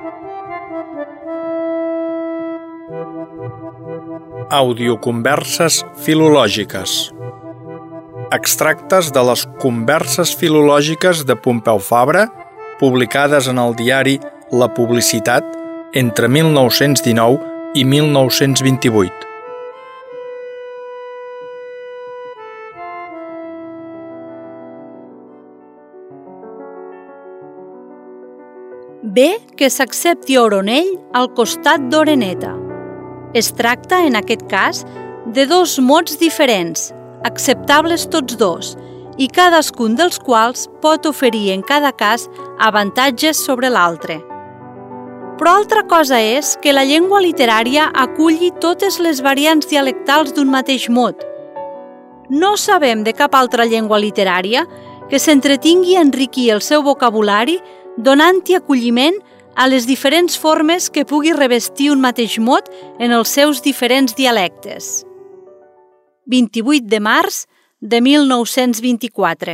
Audioconverses filològiques. Extractes de les Converses filològiques de Pompeu Fabra, publicades en el diari La Publicitat entre 1919 i 1928. Bé que s'accepti Oronell al costat d'Oreneta. Es tracta, en aquest cas, de dos mots diferents, acceptables tots dos, i cadascun dels quals pot oferir en cada cas avantatges sobre l'altre. Però altra cosa és que la llengua literària aculli totes les variants dialectals d'un mateix mot. No sabem de cap altra llengua literària que s'entretingui a enriquir el seu vocabulari donant-hi acolliment a les diferents formes que pugui revestir un mateix mot en els seus diferents dialectes. 28 de març de 1924.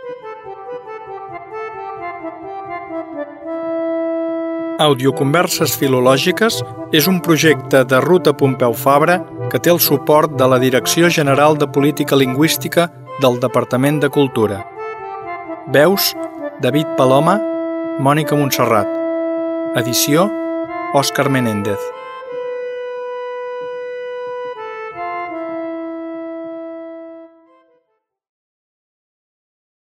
Audioconverses filològiques és un projecte de Ruta Pompeu Fabra que té el suport de la Direcció General de Política Lingüística del Departament de Cultura. Veus: David Paloma, Mònica Montserrat. Edició: Òscar Menéndez.